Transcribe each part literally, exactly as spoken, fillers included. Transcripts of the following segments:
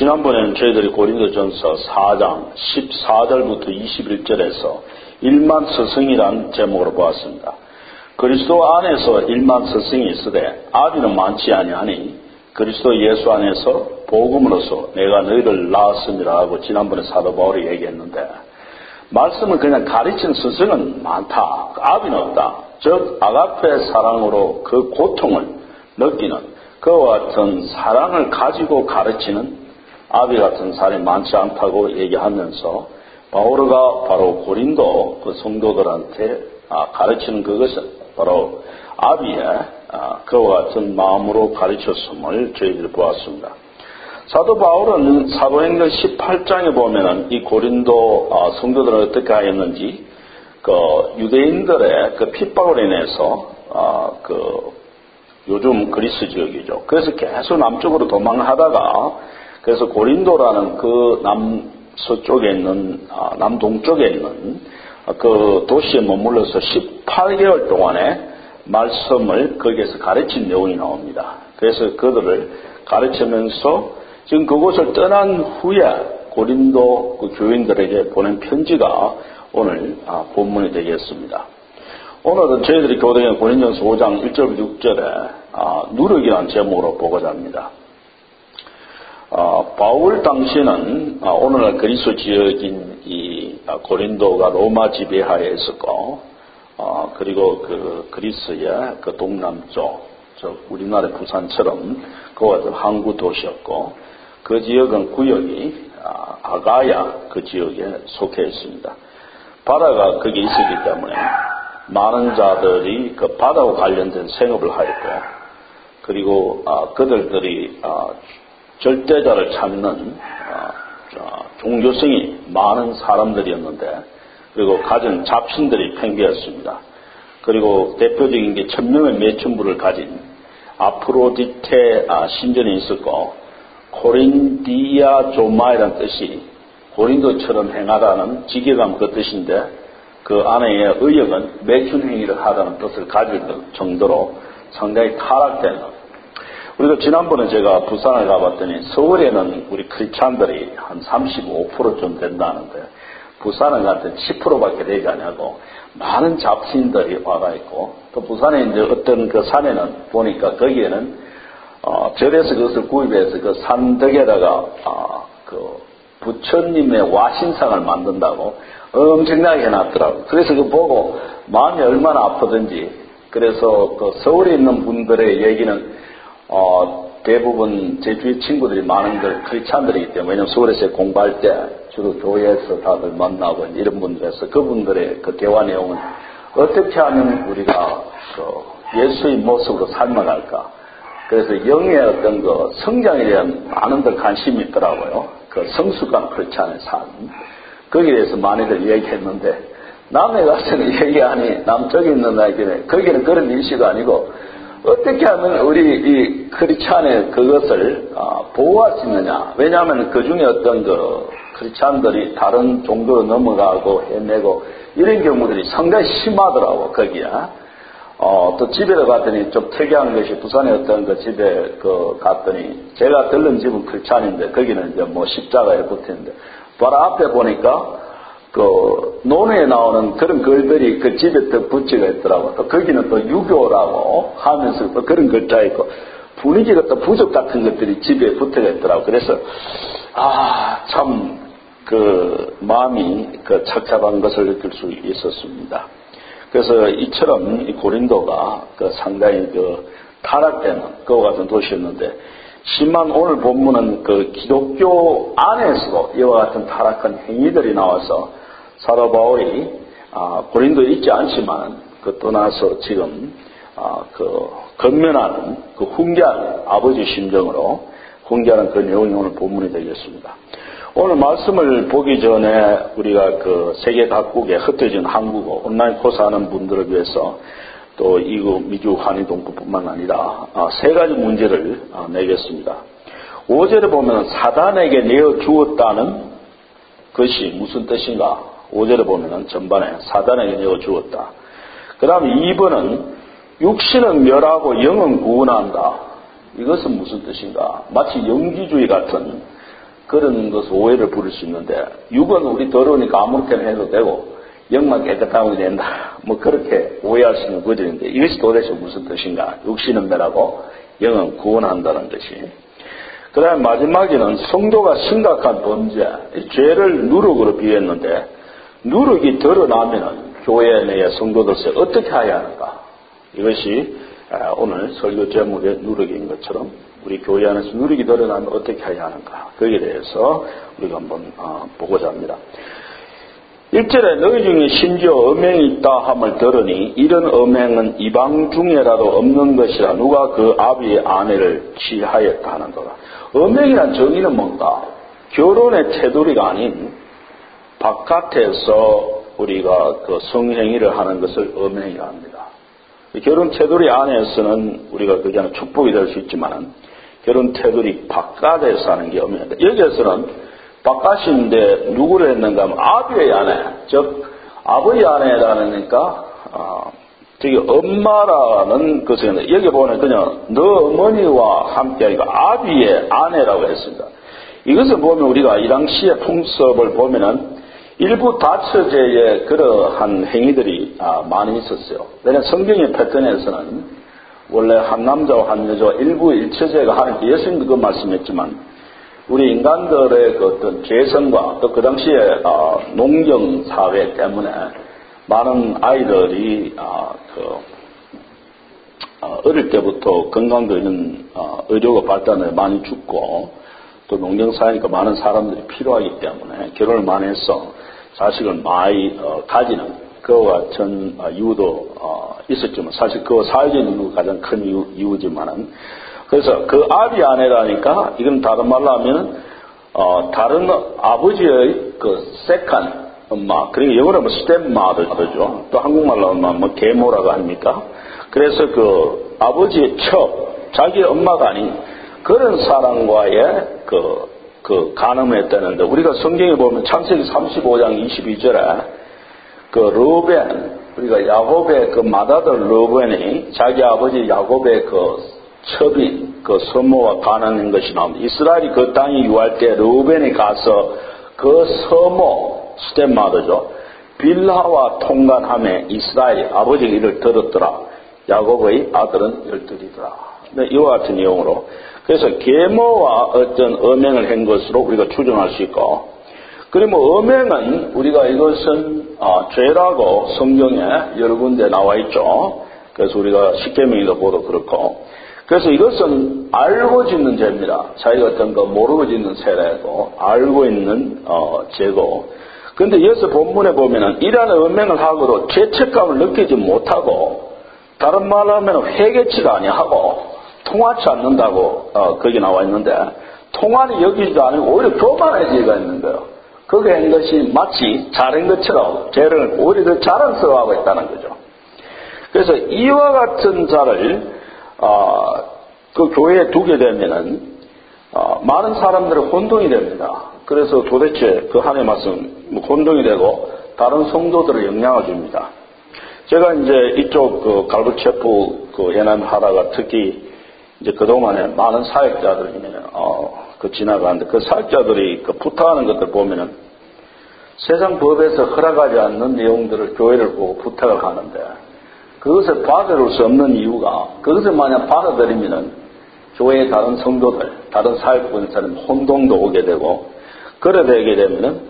지난번에는 저희들이 고린도전서 사 장 십사 절부터 이십일 절에서 일만 스승이란 제목으로 보았습니다. 그리스도 안에서 일만 스승이 있으되 아비는 많지 아니하니 그리스도 예수 안에서 복음으로서 내가 너희를 낳았음이라 하고 지난번에 사도 바울이 얘기했는데, 말씀을 그냥 가르치는 스승은 많다. 아비는 없다. 즉 아가페 사랑으로 그 고통을 느끼는 그와 같은 사랑을 가지고 가르치는 아비 같은 사람이 많지 않다고 얘기하면서 바오르가 바로 고린도 그 성도들한테 가르치는 그것은 바로 아비의 그와 같은 마음으로 가르쳤음을 저희들이 보았습니다. 사도 바울은 사도행전 십팔 장에 보면은 이 고린도 성도들은 어떻게 하였는지, 그 유대인들의 그 핍박을 인해서 그 요즘 그리스 지역이죠. 그래서 계속 남쪽으로 도망하다가 그래서 고린도라는 그 남서쪽에 있는 남동쪽에 있는 그 도시에 머물러서 십팔 개월 동안에 말씀을 거기에서 가르친 내용이 나옵니다. 그래서 그들을 가르치면서 지금 그곳을 떠난 후에 고린도 그 교인들에게 보낸 편지가 오늘 본문이 되겠습니다. 오늘은 저희들이 교독한 고린도전서 오 장 일 절부터 육 절에 누룩이라는 제목으로 보고자 합니다. 바울 당시에는 오늘날 그리스 지역인 이 고린도가 로마 지배하에 있었고, 그리고 그 그리스의 그 동남쪽, 즉 우리나라의 부산처럼 그와 같은 항구 도시였고, 그 지역은 구역이 아가야 그 지역에 속해 있습니다. 바다가 거기에 있었기 때문에 많은 자들이 그 바다와 관련된 생업을 하였고, 그리고 그들들이 절대자를 찾는 종교성이 많은 사람들이었는데, 그리고 가진 잡신들이 팽배했습니다. 그리고 대표적인 게 천명의 매춘부를 가진 아프로디테 신전이 있었고, 코린디아조마이라는 뜻이 고린도처럼 행하라는 직역함 그 뜻인데, 그 안에의 의역은 매춘행위를 하라는 뜻을 가질 정도로 상당히 타락된, 우리가 지난번에 제가 부산을 가봤더니 서울에는 우리 크리스찬들이 한 삼십오 퍼센트쯤 된다는데 부산은 같은 십 퍼센트밖에 되지 않냐고 많은 잡신들이 와가 있고, 또 부산에 이제 어떤 그 산에는 보니까 거기에는 어, 절에서 그것을 구입해서 그 산덕에다가 어, 그 부처님의 와신상을 만든다고 엄청나게 해놨더라고요. 그래서 그거 보고 마음이 얼마나 아프든지, 그래서 그 서울에 있는 분들의 얘기는 어, 대부분 제 주위 친구들이 많은 걸 크리스찬들이기 때문에, 왜냐면 서울에서 공부할 때 주로 교회에서 다들 만나고 이런 분들에서 그분들의 그 대화 내용은 어떻게 하면 우리가 그 예수의 모습으로 삶아갈까. 그래서 영의 어떤 그 성장에 대한 많은들 관심이 있더라고요. 그 성숙한 크리스찬의 삶. 거기에 대해서 많이들 얘기했는데, 남에 가서는 얘기하니 남쪽에 있는 나에게는 거기는 그런 일시가 아니고, 어떻게 하면 우리 이 크리스찬의 그것을 보호할 수 있느냐. 왜냐하면 그 중에 어떤 그 크리스찬들이 다른 종교로 넘어가고 헤매고 이런 경우들이 상당히 심하더라고, 거기에. 어, 또 집에 갔더니 좀 특이한 것이, 부산에 어떤 그 집에 그 갔더니, 제가 들른 집은 크리스찬인데 거기는 이제 뭐 십자가에 붙었는데, 바로 앞에 보니까 그 논에 나오는 그런 글들이 그 집에 또 붙여가 있더라고. 또 거기는 또 유교라고 하면서 또 그런 글자 있고, 분위기가 또 부적 같은 것들이 집에 붙어가 있더라고. 그래서 아, 참 그 마음이 그 착잡한 것을 느낄 수 있었습니다. 그래서 이처럼 이 고린도가 그 상당히 그 타락되는 그와 같은 도시였는데, 심한 오늘 본문은 그 기독교 안에서도 이와 같은 타락한 행위들이 나와서 사도 바울이 아, 고린도에 있지 않지만 그 떠나서 지금 아, 그 건면하는 그 훈계하는 아버지 심정으로 훈계하는 그 내용이 오늘 본문이 되겠습니다. 오늘 말씀을 보기 전에 우리가 그 세계 각국에 흩어진 한국어 온라인 코스 하는 분들을 위해서 또 이국 미주 한인 동포뿐만 아니라 아, 세 가지 문제를 아, 내겠습니다. 오 절에 보면 사단에게 내어 주었다는 것이 무슨 뜻인가? 오 절에 보면 전반에 사단에게 내어 주었다. 그 다음에 이 번은 육신은 멸하고 영은 구원한다. 이것은 무슨 뜻인가? 마치 영지주의 같은 그런 것을 오해를 부를 수 있는데, 육은 우리 더러우니까 아무렇게나 해도 되고, 영만 깨끗하면 된다. 뭐 그렇게 오해할 수 있는 구절인데, 이것이 도대체 무슨 뜻인가? 육신은 매라고 영은 구원한다는 것이. 그 다음에 마지막에는 성도가 심각한 범죄, 죄를 누룩으로 비유했는데, 누룩이 드러나면은 교회 내의 성도들에게 어떻게 해야 하는가? 이것이 오늘 설교 제목의 누룩인 것처럼 우리 교회 안에서 누룩이 드러나면 어떻게 해야 하는가? 거기에 대해서 우리가 한번 보고자 합니다. 일 절에 너희 중에 심지어 음행이 있다 함을 들으니 이런 음행은 이방 중에라도 없는 것이라 누가 그 아비의 아내를 취하였다 하는 거다. 음행이란 정의는 뭔가? 결혼의 테두리가 아닌 바깥에서 우리가 그 성행위를 하는 것을 음행이라 합니다. 결혼 테두리 안에서는 우리가 그게 하나 축복이 될 수 있지만 결혼 테두리 바깥에서 하는 게 음행이다. 여기에서는 바깥인데 누구를 했는가 하면 아비의 아내, 즉 아버지 아내라니까 어, 저기 엄마라는 것은 여기 보면 그냥 너 어머니와 함께하니까 아비의 아내라고 했습니다. 이것을 보면 우리가 이 당시의 풍습을 보면은 일부 다처제의 그러한 행위들이 아, 많이 있었어요. 왜냐하면 성경의 패턴에서는 원래 한 남자와 한 여자와 일부 일처제가 하는 게 예수님도 그 말씀했지만 우리 인간들의 그 어떤 죄성과 또 그 당시에 어, 농경 사회 때문에 많은 아이들이 어, 그, 어, 어릴 때부터 건강도 있는 어, 의료가 발달해 많이 죽고 또 농경 사회니까 많은 사람들이 필요하기 때문에 결혼을 많이 해서 자식을 많이 어, 가지는 그와 같은 어, 이유도 어, 있었지만 사실 그 사회적인 이유가 가장 큰 이유, 이유지만은 그래서 그 아비 아내라니까 이건 다른 말로 하면 어, 다른 아버지의 그 세컨 엄마 그러니까 영어로 하면 스텝마더죠. 또 한국말로 하면 뭐 계모라고 합니까? 그래서 그 아버지의 첩 자기 엄마가 아닌 그런 사람과의 그, 그 간음했다는데 우리가 성경에 보면 창세기 삼십오 장 이십이 절에 그 르벤 우리가 야곱의 그 맏아들 르벤이 자기 아버지 야곱의 그 첩인 그 서모와 가난한 것이 나옵니다. 이스라엘이 그 땅에 유할 때 르우벤이 가서 그 서모 스텝마더죠. 빌하와 통관함에 이스라엘이 아버지가 이를 들었더라. 야곱의 아들은 열둘이더라. 네, 이와 같은 내용으로 그래서 계모와 어떤 음행을 한 것으로 우리가 추정할 수 있고 그리고 음행은 우리가 이것은 아, 죄라고 성경에 여러 군데 나와 있죠. 그래서 우리가 십계명에도 보도 그렇고 그래서 이것은 알고 짓는 죄입니다. 자기가 어떤 거 모르고 짓는 죄라고 알고 있는 어, 죄고. 그런데 여기서 본문에 보면은 이러한 음행을 하고도 죄책감을 느끼지 못하고 다른 말로 하면 회개치도 아니하고 통하지 않는다고 어, 거기 나와 있는데 통하니 여기지도 아니고 오히려 교만의 죄가 있는 거예요. 그게 한 것이 마치 잘한 것처럼 죄를 오히려 더 자랑스러워하고 있다는 거죠. 그래서 이와 같은 자를 어, 그 교회에 두게 되면은 어, 많은 사람들은 혼동이 됩니다. 그래서 도대체 그 한 해 말씀 뭐 혼동이 되고 다른 성도들을 영향을 줍니다. 제가 이제 이쪽 그 갈부체프 그 연합 하다가 특히 이제 그동안에 많은 사역자들이 어, 그 지나가는데 그 사역자들이 그 부탁하는 것들 보면은 세상 법에서 허락하지 않는 내용들을 교회를 보고 부탁을 하는데 그것을 받아들일 수 없는 이유가 그것을 만약 받아들이면은 교회의 다른 성도들, 다른 사역분들은 혼동도 오게 되고 그래 되게 되면은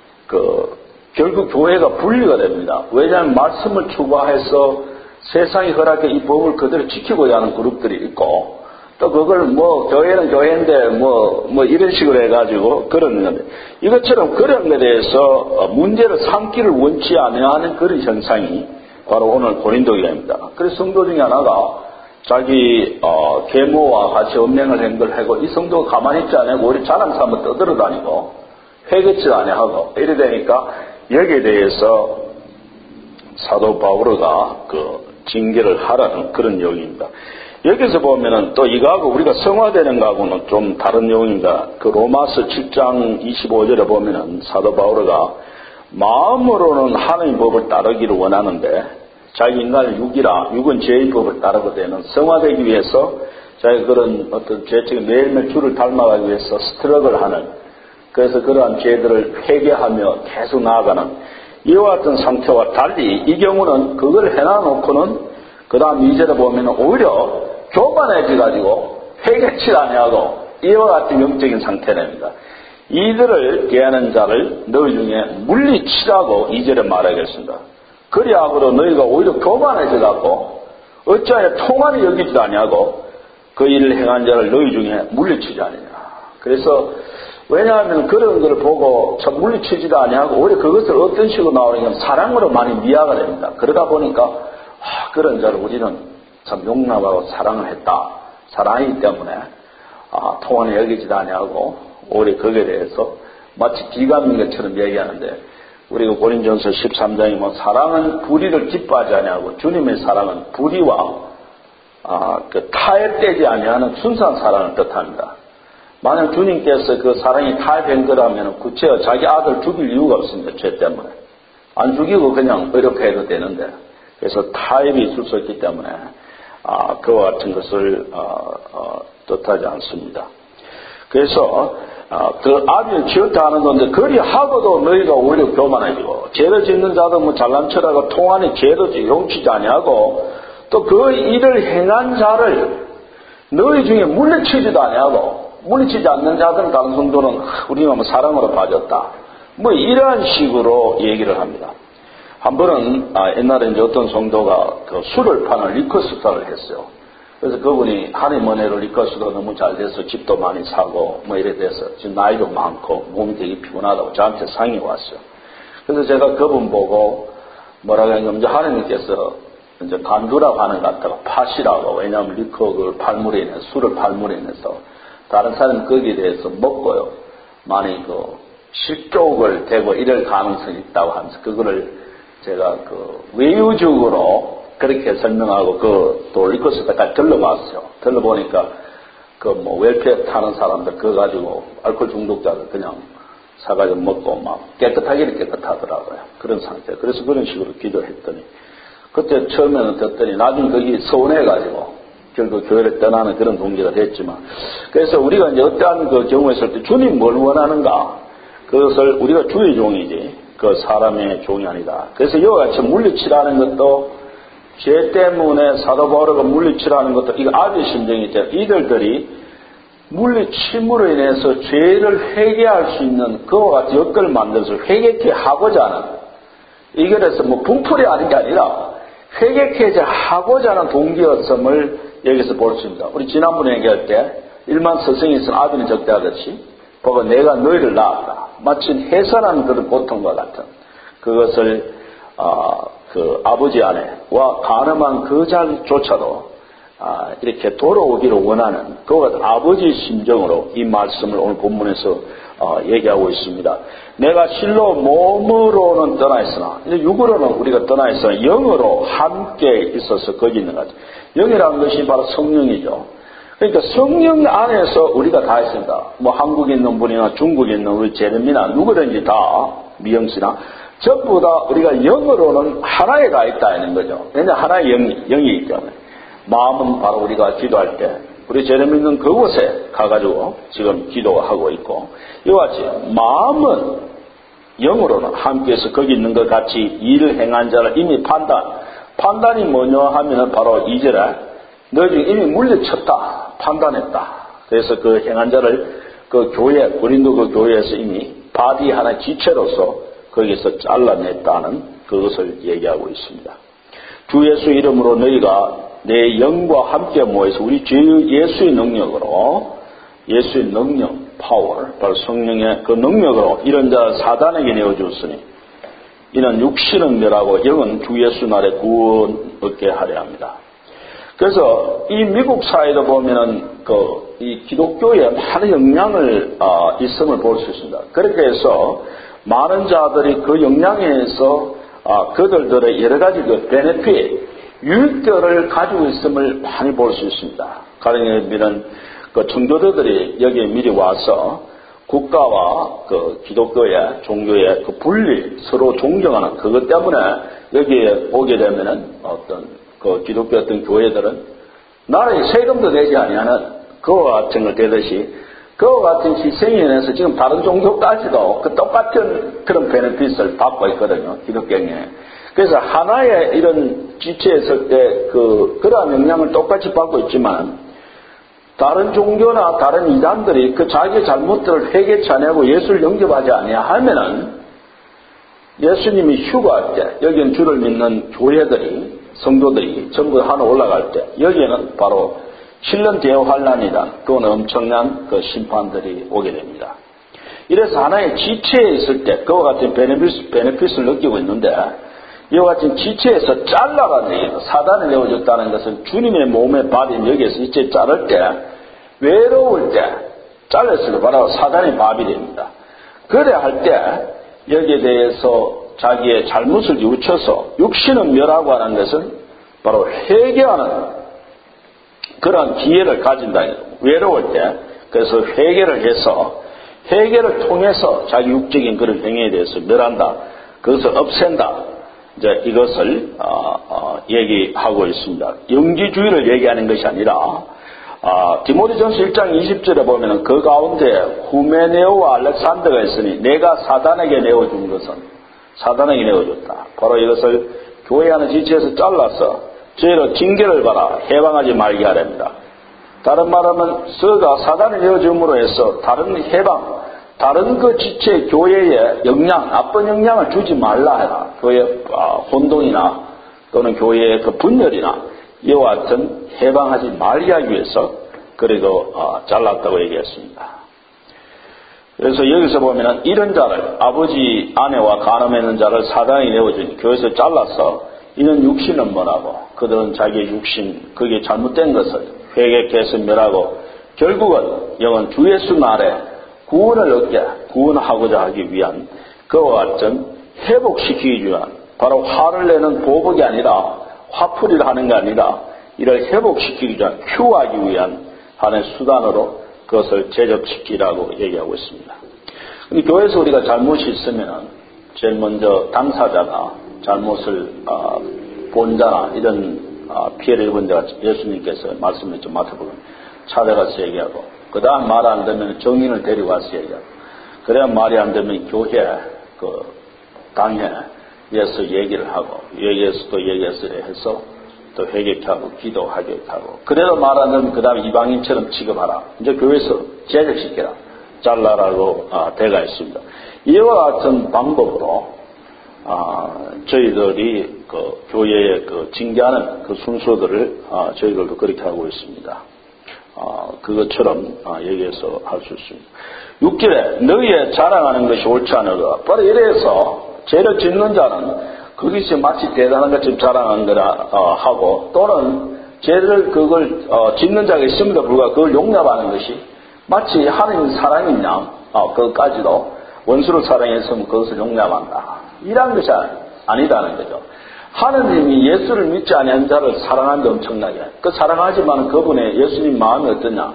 그 결국 교회가 분리가 됩니다. 왜냐하면 말씀을 추구해서 세상이 허락해 이 법을 그대로 지키고자 하는 그룹들이 있고 또 그걸 뭐 교회는 교회인데 뭐 뭐 이런 식으로 해가지고 그런 건데 이것처럼 그런 것에 대해서 문제를 삼기를 원치 않아하는 그런 현상이 바로 오늘 고린도 교회입니다. 그래서 성도 중에 하나가 자기 어, 계모와 같이 음행을 한 걸 하고 이 성도가 가만히 있지 않고 오히려 자랑 삼아 떠들어다니고 회개치 아니하고 이래 되니까 여기에 대해서 사도 바오로가 그 징계를 하라는 그런 내용입니다. 여기서 보면은 또 이거하고 우리가 성화되는 거하고는 좀 다른 내용입니다. 그 로마서 칠 장 이십오 절에 보면은 사도 바오로가 마음으로는 하나님 법을 따르기를 원하는데 자기 인간을 육이라 육은 죄의 법을 따르거든요. 성화되기 위해서 자기 그런 어떤 죄책의 매일매일 주를 닮아가기 위해서 스트럭을 하는 그래서 그러한 죄들을 회개하며 계속 나아가는 이와 같은 상태와 달리 이 경우는 그걸 해놔놓고는 그 다음 이 절에 보면 오히려 교만해져가지고 회개치 아니하고 이와 같은 영적인 상태랍니다. 이들을 대하는 자를 너희 중에 물리치라고 이 절에 말하겠습니다. 그리하므로 너희가 오히려 교만해져갖고 어찌하여 통한이 여기지도 아니하고 그 일을 행한 자를 너희 중에 물리치지 아니냐. 그래서 왜냐하면 그런 걸 보고 참 물리치지도 아니하고 오히려 그것을 어떤 식으로 나오냐면 사랑으로 많이 미화가 됩니다. 그러다 보니까 아, 그런 자를 우리는 참 용납하고 사랑을 했다. 사랑이기 때문에 아, 통한이 여기지도 아니하고 오히려 거기에 대해서 마치 비감인 것처럼 얘기하는데 우리가 고린전서 십삼 장에 뭐 사랑은 불의를 기뻐하지 아니하고 주님의 사랑은 불의와 아, 그 타협되지 아니하는 순수한 사랑을 뜻합니다. 만약 주님께서 그 사랑이 타협한 거라면 구체와 자기 아들 죽일 이유가 없습니다. 죄 때문에. 안 죽이고 그냥 의롭게 해도 되는데. 그래서 타협이 있을 수 있기 때문에 아, 그와 같은 것을 어, 어, 뜻하지 않습니다. 그래서 아, 그 아비를 지었다 하는 건데 그리하고도 너희가 오히려 교만해지고 죄를 짓는 자도 뭐 잘난 척하고 통한이 죄도 용치지 아니하고 또 그 일을 행한 자를 너희 중에 물리치지도 아니하고 물리치지 않는 자들은 다른 성도는 우리가 뭐 사랑으로 빠졌다. 뭐 이러한 식으로 얘기를 합니다. 한 번은 아, 옛날에 이제 어떤 성도가 그 술을 파는 리커스터를 했어요. 그래서 그분이 하나님 은혜로 리커스가 너무 잘 돼서 집도 많이 사고 뭐 이래 돼서 지금 나이도 많고 몸이 되게 피곤하다고 저한테 상이 왔어요. 그래서 제가 그분 보고 뭐라고 했냐면 이제 하나님께서 이제 간주라고 하는 것 같다고 팥이라고 왜냐하면 리커 그 팔물에 인해서 술을 팔물에 인해서 다른 사람이 거기에 대해서 먹고요. 많이 그 실족을 대고 이럴 가능성이 있다고 하면서 그거를 제가 그 외유적으로 그렇게 설명하고 그 또 리커스까지 들러봤어요. 들러보니까 그 뭐 웰페어 타는 사람들 그거 가지고 알코올 중독자들 그냥 사가지고 먹고 막 깨끗하기는 깨끗하더라고요. 그런 상태. 그래서 그런 식으로 기도했더니 그때 처음에는 듣더니 나중에 거기 서운해가지고 결국 교회를 떠나는 그런 동기가 됐지만 그래서 우리가 이제 어떠한 그 경우에 있을 때 주님 뭘 원하는가 그것을 우리가 주의 종이지 그 사람의 종이 아니다. 그래서 이와 같이 물리치라는 것도 죄 때문에 사도 바울가 물리치라는 것도 이거 아비의 심정이 있죠. 이들들이 물리침으로 인해서 죄를 회개할 수 있는 그와 같은 여건을 만들어서 회개케 하고자 하는 이게 그래서 뭐 분풀이 아닌 게 아니라 회개케 하고자 하는 동기였음을 여기서 볼 수 있습니다. 우리 지난번에 얘기할 때 일만 스승이 있으면 아비는 적대하듯이 보고 내가 너희를 낳았다. 마치 해산하는 그런 고통과 같은 그것을 어, 그 아버지 안에와 가늠한 그 자조차도 아, 이렇게 돌아오기를 원하는 그와 같은 아버지의 심정으로 이 말씀을 오늘 본문에서 어, 얘기하고 있습니다. 내가 실로 몸으로는 떠나 있으나 이제 육으로는 우리가 떠나 있으나 영으로 함께 있어서 거기 있는 것 같아요. 영이라는 것이 바로 성령이죠. 그러니까 성령 안에서 우리가 다 있습니다. 뭐 한국에 있는 분이나 중국에 있는 우리 제레미나 누구든지 다 미영씨나 전부 다 우리가 영으로는 하나에 가 있다 있는 거죠. 왜냐 하나의 영이, 영이기 때문에. 마음은 바로 우리가 기도할 때 우리 제레미는 그곳에 가가지고 지금 기도하고 있고 이와 같이 마음은 영으로는 함께해서 거기 있는 것 같이 일을 행한 자를 이미 판단 판단이 뭐냐 하면은 바로 이 절에 너희 중에 이미 물리쳤다 판단했다. 그래서 그 행한 자를 그 교회 고린도 그 교회에서 이미 바디 하나의 지체로서 거기서 잘라냈다는 그것을 얘기하고 있습니다. 주 예수 이름으로 너희가 내 영과 함께 모여서 우리 주 예수의 능력으로 예수의 능력, 파워, 바로 성령의 그 능력으로 이런 자 사단에게 내어주었으니 이는 육신은 멸하고 영은 주 예수 날에 구원 얻게 하려 합니다. 그래서 이 미국 사회도 보면은 그 이 기독교에 많은 영향을 어, 있음을 볼 수 있습니다. 그렇게 해서 많은 자들이 그 영향에서 어, 그들들의 여러 가지 그 베네핏 유익들을 가지고 있음을 많이 볼 수 있습니다. 가령 예를 들면 그 청교도들이 여기에 미리 와서 국가와 그 기독교의 종교의 그 분리 서로 존경하는 그것 때문에 여기에 오게 되면은 어떤 그 기독교 어떤 교회들은 나라에 세금도 내지 아니하는 그와 같은 걸 되듯이 그와 같은 희생에 인해서 지금 다른 종교까지도 그 똑같은 그런 베네핏을 받고 있거든요. 기독교에. 그래서 하나의 이런 지체에 있을 때 그, 그러한 영향을 똑같이 받고 있지만 다른 종교나 다른 이단들이 그 자기의 잘못들을 회개치 아니하고 예수를 영접하지 아니하면은 예수님이 휴거할 때 여기는 주를 믿는 교회들이 성도들이 전부 하나 올라갈 때 여기에는 바로 칠 년 대환란이다. 그건 엄청난 그 심판들이 오게 됩니다. 이래서 하나의 지체에 있을 때 그와 같은 베네핏, 베네핏을 느끼고 있는데 이와 같은 지체에서 잘라가는 얘기예요. 사단을 내어줬다는 것은 주님의 몸에 받은 여기에서 이제 자를 때 외로울 때 잘렸을 때 바로 사단의 밥이 됩니다. 그래야 할 때 여기에 대해서 자기의 잘못을 뉘우쳐서 육신은 멸하고 하는 것은 바로 회개하는 그런 기회를 가진다. 외로울 때 그래서 회개를 해서 회개를 통해서 자기 육적인 그런 행위에 대해서 멸한다. 그것을 없앤다. 이제 이것을 어, 어, 얘기하고 있습니다. 영지주의를 얘기하는 것이 아니라 어, 디모데전서 일 장 이십 절에 보면은 그 가운데 후메네오와 알렉산더가 있으니 내가 사단에게 내어준 것은 사단에게 내어줬다. 바로 이것을 교회 하는 지체에서 잘라서 저희로 징계를 받아 해방하지 말게 하랍니다. 다른 말하면 서가 사단을 내어줌으로 해서 다른 해방, 다른 그 지체 교회에 영향, 나쁜 영향을 주지 말라 해라. 교회 혼동이나 또는 교회의 그 분열이나 이와 같은 해방하지 말게 하기 위해서 그래도 잘랐다고 얘기했습니다. 그래서 여기서 보면은 이런 자를 아버지 아내와 간음하는 자를 사단이 내어주니 교회에서 잘라서 이는 육신은 뭐라고 그들은 자기의 육신 그게 잘못된 것을 회개해서 멸하고 결국은 영은 주 예수 날에 구원을 얻게 구원하고자 하기 위한 그와 같은 회복시키기 위한 바로 화를 내는 보복이 아니라 화풀이를 하는 게 아니라 이를 회복시키기 위한 큐하기 위한 하나의 수단으로 그것을 제접시키라고 얘기하고 있습니다. 근데 교회에서 우리가 잘못이 있으면 제일 먼저 당사자가 잘못을 어, 본 자나 이런 어, 피해를 입은 자가 예수님께서 말씀했죠. 마태복음 찾아가서 얘기하고 그 다음 말 안 되면 정인을 데리고 와서 얘기하고 그래야 말이 안 되면 교회 그 당회에서 얘기를 하고 얘기해서 또 얘기해서 해서 또 회개케 하고 기도하게 하고 그래도 말 안 되면 그 다음에 이방인처럼 취급하라. 이제 교회에서 제적시켜라. 잘라라고 아, 되가 있습니다. 이와 같은 방법으로 아, 저희들이 그 교회에 그 징계하는 그 순서들을 아, 저희들도 그렇게 하고 있습니다. 아, 그것처럼 아, 얘기해서 할 수 있습니다. 육 절에 너희의 자랑하는 것이 옳지 않으라. 바로 이래서 죄를 짓는 자는 그것이 마치 대단한 것처럼 자랑한 거라 어, 하고 또는 죄를 그걸 어, 짓는 자가 있음에도 불구하고 그걸 용납하는 것이 마치 하나님 사랑인 양 어, 그것까지도 원수를 사랑했으면 그것을 용납한다. 이런 것이 아니다는 거죠. 하느님이 예수를 믿지 아니한 자를 사랑한데 엄청나게 그 사랑하지만 그분의 예수님 마음이 어떠냐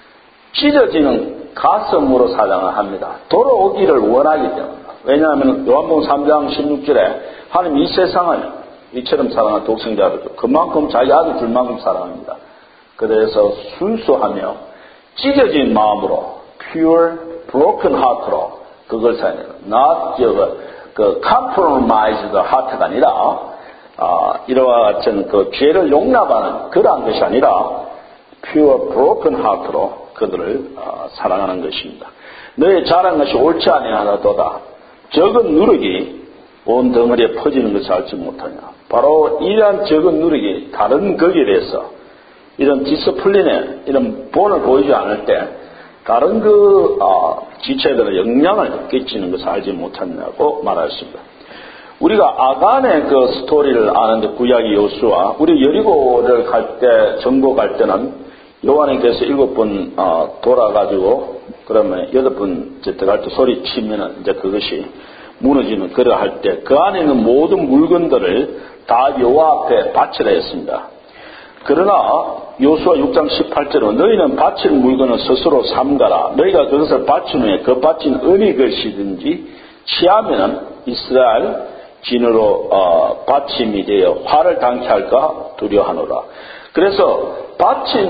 찢어지는 가슴으로 사랑을 합니다. 돌아오기를 원하기 때문에 왜냐하면 요한복음 삼 장 십육 절에 하나님 이 세상을 이처럼 사랑한 독생자를 그만큼 자기 아들 둘만큼 사랑합니다. 그래서 순수하며 찢어진 마음으로 pure broken heart로 그걸 사용해요. not 그 compromised heart가 아니라 아, 이와 같은 그 죄를 용납하는 그러한 것이 아니라 pure broken heart로 그들을 아, 사랑하는 것입니다. 너의 잘한 것이 옳지 아니하도다. 적은 누룩이 온 덩어리에 퍼지는 것을 알지 못하냐. 바로 이러한 적은 누룩이 다른 거기에 대해서 이런 디스플린에 이런 본을 보이지 않을 때 다른 그 어, 지체들의 영향을 끼치는 것을 알지 못하냐고 말했습니다. 우리가 아간의 그 스토리를 아는데 구약의 여호수아 우리 여리고를 갈 때 정보 갈 때는 요한님께서 일곱 번 어, 돌아가지고 그러면 여덟 번째 들어갈 때 소리 치면은 이제 그것이 무너지는 그러 할 때 그 안에 있는 모든 물건들을 다 여호와 앞에 바치라 했습니다. 그러나 여호수아 육 장 십팔 절은 너희는 바칠 물건을 스스로 삼가라. 너희가 그것을 바친 후에 그 바친 은이 것이든지 취하면은 이스라엘 진으로 어, 바침이 되어 화를 당케 할까 두려워하노라. 그래서 바친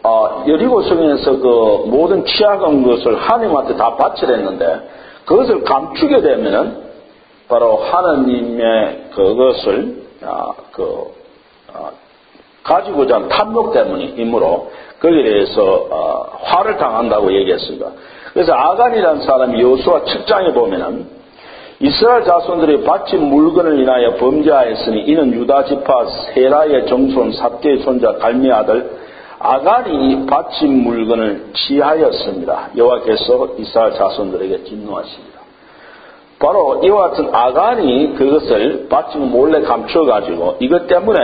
어, 여리고성에서 그 모든 취약한 것을 하나님한테 다 바치랬는데 그것을 감추게 되면은 바로 하나님의 그것을 아, 그 아, 가지고자 하는 탐욕 때문이므로 거기에 대해서 어, 화를 당한다고 얘기했습니다. 그래서 아간이라는 사람이 여호수아 칠 장에 보면은 이스라엘 자손들이 바친 물건을 인하여 범죄하였으니 이는 유다 지파 세라의 정손 삽대의 손자 갈미의 아들 아간이 바친 물건을 취하였습니다. 여호와께서 이스라엘 자손들에게 진노하십니다. 바로 이와 같은 아간이 그것을 바친 몰래 감춰가지고 이것 때문에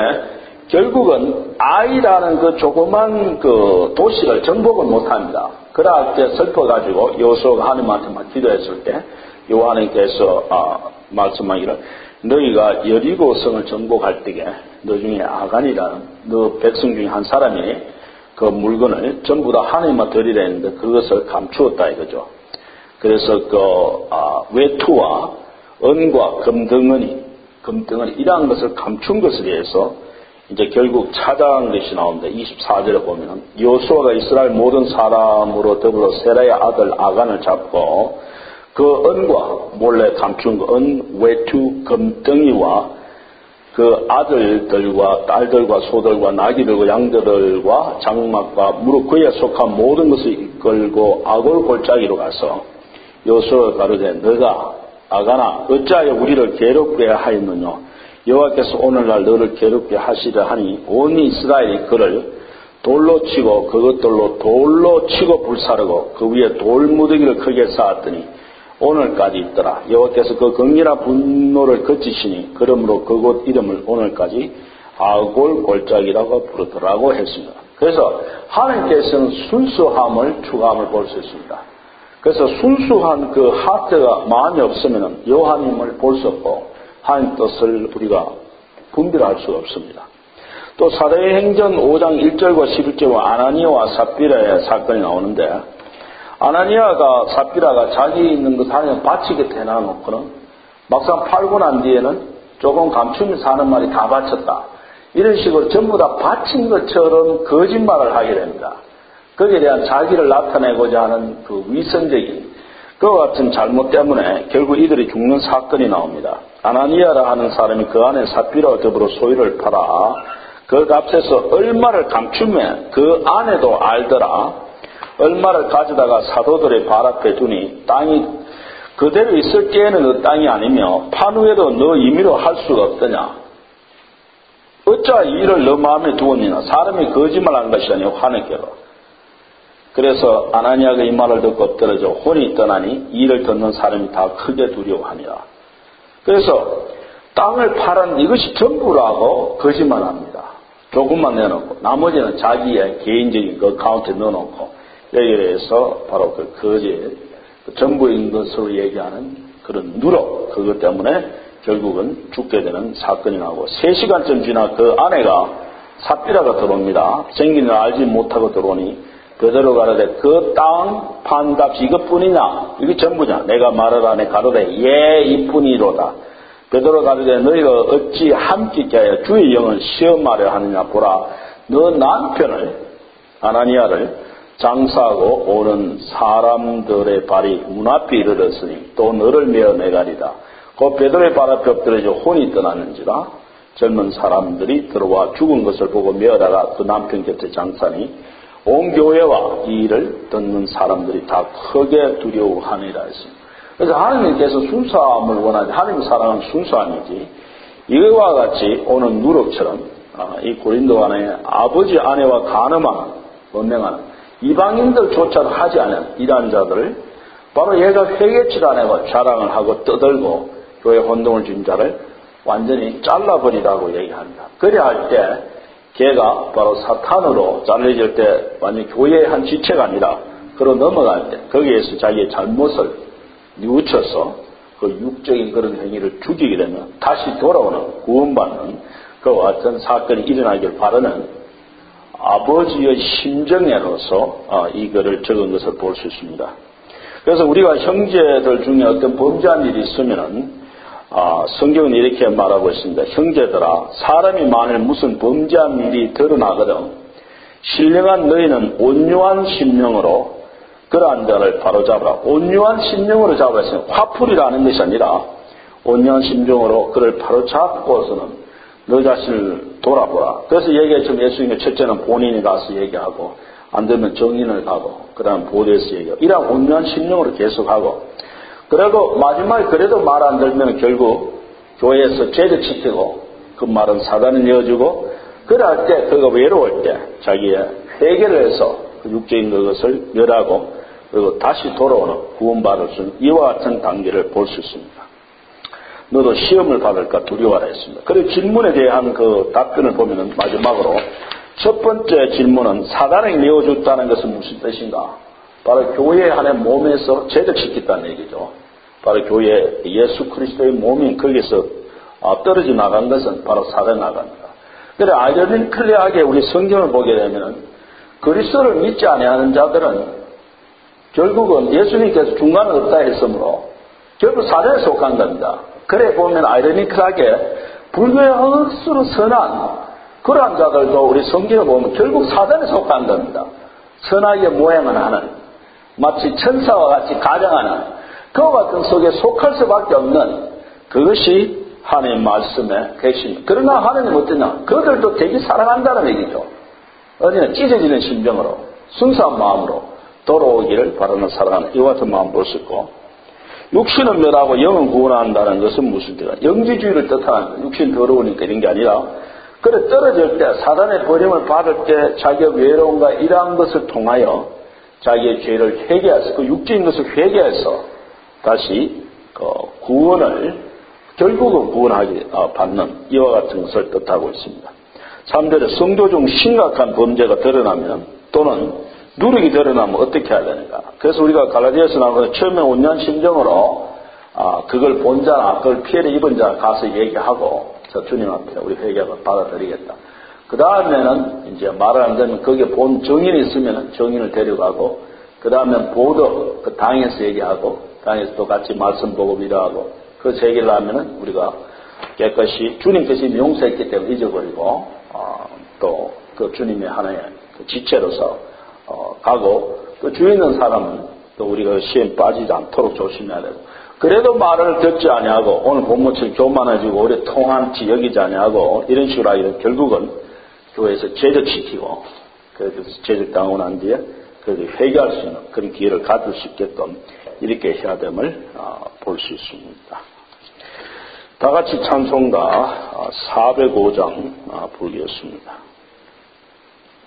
결국은 아이라는 그 조그만 그 도시를 정복을 못합니다. 그럴 때 슬퍼가지고 여호수아가 하나님한테만 기도했을 때 여호와 하나님께서 아, 말씀하기를 너희가 여리고성을 정복할 때에 너 중에 아간이라는 너 백성 중에 한 사람이 그 물건을 전부 다 하나님만 드리려 했는데 그것을 감추었다 이거죠. 그래서 그 아, 외투와 은과 금덩어리, 금덩어리 이러한 것을 감춘 것에 대해서 이제 결국 찾아간 것이 나옵니다. 이십사 절에 보면은 여호수아가 이스라엘 모든 사람으로 더불어 세라의 아들 아간을 잡고 그 은과 몰래 감춘 그 은, 외투, 금덩이와 그 아들들과 딸들과 소들과 나귀들과 양들과 장막과 무릇 그에 속한 모든 것을 이끌고 아골 골짜기로 가서 여호수아가 가로되 너가 아간아 어찌하여 우리를 괴롭게 하였느냐 여호와께서 오늘날 너를 괴롭게 하시려 하니 온 이스라엘이 그를 돌로 치고 그것들로 돌로 치고 불사르고 그 위에 돌무더기를 크게 쌓았더니 오늘까지 있더라. 여호와께서 그 극렬한 분노를 그치시니 그러므로 그곳 이름을 오늘까지 아골 골짜기라고 부르더라고 했습니다. 그래서 하나님께서는 순수함을 추구함을 볼 수 있습니다. 그래서 순수한 그 하트가 마음이 없으면 여호와님을 볼 수 없고 하나님 뜻을 우리가 분별할 수가 없습니다. 또 사도행전 오 장 일 절과 십일 절에 아나니아와 삽비라의 사건이 나오는데 아나니아가 삽비라가 자기 있는 것 하나님 바치게 대놔놓고는 막상 팔고 난 뒤에는 조금 감추면서 하는 말이 다 바쳤다. 이런 식으로 전부 다 바친 것처럼 거짓말을 하게 됩니다. 거기에 대한 자기를 나타내고자 하는 그 위선적인 그와 같은 잘못 때문에 결국 이들이 죽는 사건이 나옵니다. 아나니아라 하는 사람이 그 안에 삽비라와 더불어 소유를 팔아 그 값에서 얼마를 감추면 그 안에도 알더라. 얼마를 가져다가 사도들의 발 앞에 두니 땅이 그대로 있을 때에는 그 땅이 아니며 판 후에도 너 임의로 할 수가 없더냐. 어찌 이 일을 너 마음에 두었느냐. 사람이 거짓말한 것이 아니고 하나님께로. 그래서 아나니아가 이 말을 듣고 떨어져 혼이 떠나니 이 일을 듣는 사람이 다 크게 두려워하니라. 그래서 땅을 팔은 이것이 전부라고 거짓말합니다. 조금만 내놓고 나머지는 자기의 개인적인 그 카운트에 넣어놓고 여기에 대해서 바로 그 거짓, 그 전부인 것으로 얘기하는 그런 누력, 그것 때문에 결국은 죽게 되는 사건이 나오고 세 시간쯤 지나 그 아내가 삽비라가 들어옵니다. 생기는 알지 못하고 들어오니 베드로 가로되 그 땅 판값이 이것뿐이냐? 이게 전부냐? 내가 말을 하네 가로되 예 이뿐이로다. 베드로 가로되 너희가 어찌 함께 하여 주의 영을 시험하려 하느냐 보라. 너 남편을 아나니아를 장사하고 오는 사람들의 발이 문 앞에 이르렀으니 또 너를 메어 내가리다. 그 베드로의 발 앞에 엎드려져 혼이 떠나는지라. 젊은 사람들이 들어와 죽은 것을 보고 메어다가 그 남편 곁에 장사니 온 교회와 이 일을 듣는 사람들이 다 크게 두려워하니라 했습니다. 그래서 하나님께서 순수함을 원하지 하나님의 사랑은 순수함이지 이와 같이 오는 누룩처럼 이 고린도 안에 아버지 아내와 간음하는 원명하는 이방인들조차도 하지 않은 이러한 자들을 바로 얘가 회개치 안 하고 자랑을 하고 떠들고 교회 혼동을 준 자를 완전히 잘라버리라고 얘기합니다. 그래야 할 때 걔가 바로 사탄으로 잘려질 때 완전히 교회의 한 지체가 아니라 그로 넘어갈 때 거기에서 자기의 잘못을 뉘우쳐서 그 육적인 그런 행위를 죽이게 되면 다시 돌아오는 구원받는 그와 같은 사건이 일어나길 바라는 아버지의 심정으로서 이거를 적은 것을 볼 수 있습니다. 그래서 우리가 형제들 중에 어떤 범죄한 일이 있으면은 아, 성경은 이렇게 말하고 있습니다. 형제들아, 사람이 만일 무슨 범죄한 일이 드러나거든 신령한 너희는 온유한 심령으로 그러한 자를 바로잡으라. 온유한 심령으로 잡았으면 화풀이라는 것이 아니라 온유한 심정으로 그를 바로잡고서는 너 자신을 돌아보라. 그래서 얘기했지만 예수님의 첫째는 본인이 가서 얘기하고 안 되면 정인을 가고 그 다음 보도에서 얘기하고 이런 온유한 심령으로 계속하고 그리고 마지막에 그래도 말 안 들면 결국 교회에서 제재시키고 그 말은 사단에 내어주고 그럴 때 그가 외로울 때 자기의 회개를 해서 그 육적인 그것을 멸하고 그리고 다시 돌아오는 구원받을 수 있는 이와 같은 단계를 볼 수 있습니다. 너도 시험을 받을까 두려워하라 했습니다. 그리고 질문에 대한 그 답변을 보면은 마지막으로 첫 번째 질문은 사단에 내어줬다는 것은 무슨 뜻인가? 바로 교회 안에 몸에서 제적시켰다는 얘기죠. 바로 교회 예수 그리스도의 몸이 거기서 떨어져 나간 것은 바로 사단에 나갑니다. 그래 아이러니컬리하게 우리 성경을 보게 되면은 그리스도를 믿지 아니하는 자들은 결국은 예수님께서 중간에 없다 했으므로 결국 사단에 속한 겁니다. 그래 보면 아이러니컬하게 불교의 헛수로 선한 그러한 자들도 우리 성경을 보면 결국 사단에 속한 겁니다. 선하게 모양을 하는 마치 천사와 같이 가정하는 그와 같은 속에 속할 수밖에 없는 그것이 하나님의 말씀에 계십니다. 그러나 하나님 어떠냐? 그들도 되게 사랑한다는 얘기죠. 어디는 찢어지는 심정으로 순수한 마음으로 돌아오기를 바라는 사랑하는 이와 같은 마음 볼 수 있고 육신은 멸하고 영은 구원한다는 것은 무슨 뜻이냐? 영지주의를 뜻하는 거예요. 육신 더러우니까 이런 게 아니라 그래 떨어질 때 사단의 버림을 받을 때 자기의 외로움과 이러한 것을 통하여 자기의 죄를 회개해서 그 육적인 것을 회개해서 다시 그 구원을 결국은 구원하게 받는 이와 같은 것을 뜻하고 있습니다. 삼 절에 성도 중 심각한 범죄가 드러나면 또는 누룩이 드러나면 어떻게 해야 되는가? 그래서 우리가 갈라디아서 나오는 처음에 온유한 심정으로 아, 그걸 본 자나 그걸 피해를 입은 자 가서 얘기하고 저 주님 앞에 우리 회개를 받아들이겠다. 그 다음에는 이제 말을 안 되면 거기에 본 정인이 있으면 정인을 데려가고 그 다음에 보도 그 당에서 얘기하고 당에서 또 같이 말씀 보고 위로하고 그 얘기를 하면은 우리가 깨끗이 주님께서 용서했기 때문에 잊어버리고 어, 또 그 주님의 하나의 그 지체로서 어, 가고 또 주위 있는 사람은 또 우리가 시험 빠지지 않도록 조심해야 되고 그래도 말을 듣지 아니하고 오늘 본모처럼 교만해지고 오래 통한지 여기지 아니하고 이런 식으로 하기는 결국은 교회에서 제적시키고 그래서 제적당하고 난 뒤에 그래도 회개할 수 있는 그런 기회를 가질 수 있게끔 이렇게 해야 됨을 어, 볼 수 있습니다. 다 같이 찬송가 사백오 장 어, 부르겠습니다.